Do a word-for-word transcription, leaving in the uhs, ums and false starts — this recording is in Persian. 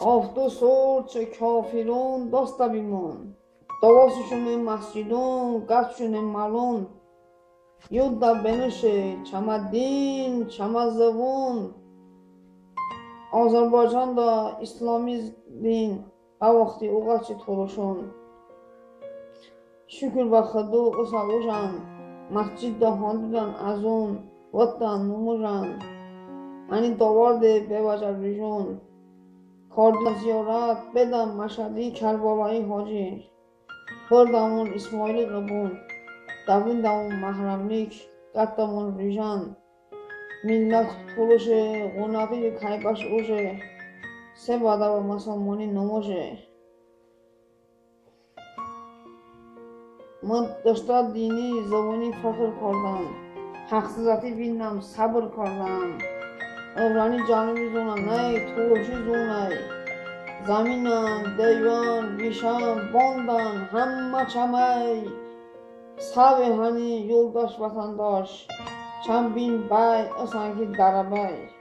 Avtosor çe kafirun dasta bimon. Davasuşun masjidun gatşun malun. Yudda benişe çamaddin çamazavun. Azərbaycanda İslami din avaqti uğaçı toluşun. Şükür və xıdu usalujan. Masjidda handudan azun. Vattan numujan. Ani davarde bevajar bijun. Kardan ziyarat bedam Mashhadi Karbalai Hoji. Bardamon İsmaili Qubun. Davindamon mahramlik Qattamon Rijan. Millat tuluşe Qonaqi Kaybash uje. Sebada və masamoni nomoje. من داشتم دینی زبانی فخر کردم حقیقتی بینم صبر کردم ابرانی جانبی زونم نه توشی زونه زمینم دیوان بیشم باندن همه چمی سبه هنی یولداش وطنداش چند بین بای اسانکی دربای